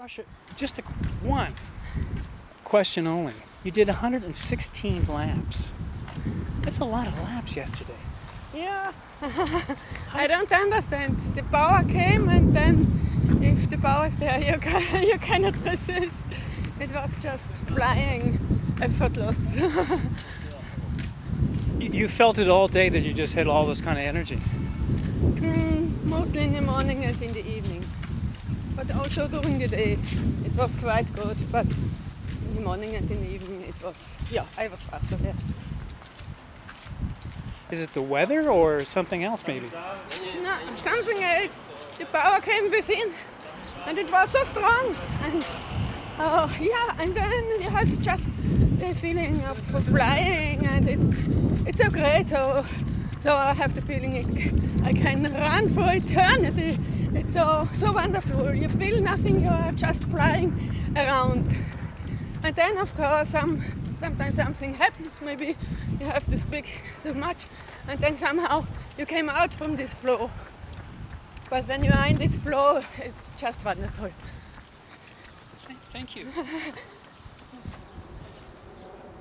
Rasha, just one question only. You did 116 laps. That's a lot of laps yesterday. Yeah, I don't understand. The power came, and then if the power is there, you cannot resist. It was just flying, effortless. You felt it all day that you just had all this kind of energy. Mostly in the morning and in the evening, but also during the day it was quite good. But in the morning and in the evening it was, I was faster. Yeah. Is it the weather or something else maybe? No, something else. The power came within, and it was so strong. And and then you have just the feeling of flying, and it's so great. So I have the feeling I can run for eternity. It's so wonderful. You feel nothing. You are just flying around. And then, of course, sometimes something happens. Maybe you have to speak so much, and then somehow you came out from this flow. But when you are in this flow, it's just wonderful. Thank you.